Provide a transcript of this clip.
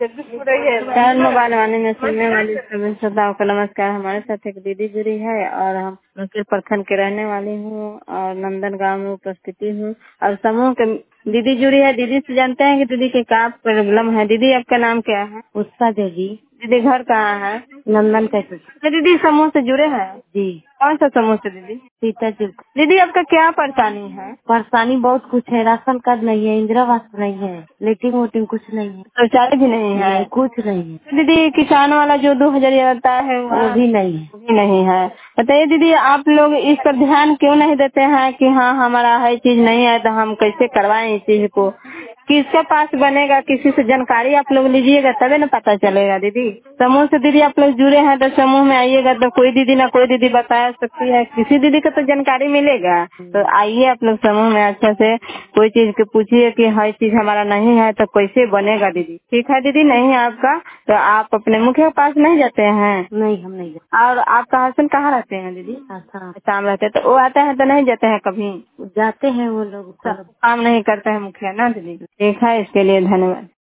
चार मोबाइल वाले में सुनने वाली सभी श्रोताओं को नमस्कार। हमारे साथ एक दीदी जुड़ी है और हम मुंगेर प्रखंड के रहने वाली हूँ और नंदन गांव में उपस्थिति हूँ और समूह के दीदी जुड़ी है। दीदी से जानते हैं कि दीदी के क्या प्रॉब्लम है। दीदी आपका नाम क्या है? पुष्पा देवी। दीदी घर कहाँ है? नंदन कैसे? तो दीदी समूह से जुड़े हैं? जी। कौन सा समूह से दीदी? सीता जी। दीदी आपका क्या परेशानी है? परेशानी बहुत कुछ है। राशन कार्ड नहीं है, इंदिरा आवास नहीं है, लेटिंग वोटिंग कुछ नहीं है, शौचालय भी नहीं है? नहीं, कुछ नहीं है। तो दीदी किसान वाला जो 2000 आता है वो भी नहीं है। वो भी नहीं है। बताइए दीदी आप लोग इस पर ध्यान क्यों नहीं देते हैं कि हाँ हमारा हर चीज नहीं है तो हम कैसे करवाएं इस चीज को? किसके पास बनेगा? किसी से जानकारी आप लोग लीजिएगा तभी ना पता चलेगा दीदी। समूह से दीदी आप लोग जुड़े हैं तो समूह में आइएगा तो कोई दीदी ना कोई दीदी बता सकती है, किसी दीदी को तो जानकारी मिलेगा। तो आइए आप लोग समूह में अच्छा से कोई चीज के पूछिए कि हर चीज हमारा नहीं है तो कैसे बनेगा दीदी। ठीक है दीदी, नहीं है आपका तो आप अपने मुखिया के पास नहीं जाते हैं? नहीं, हम नहीं जाते। और आपका हस्बैंड कहाँ रहते हैं दीदी? अच्छा, शाम रहते हैं तो वो आते हैं तो नहीं जाते हैं कभी? जाते हैं वो लोग। काम नहीं करते हैं मुखिया ना दीदी। ठीक है, इसके लिए धन्यवाद।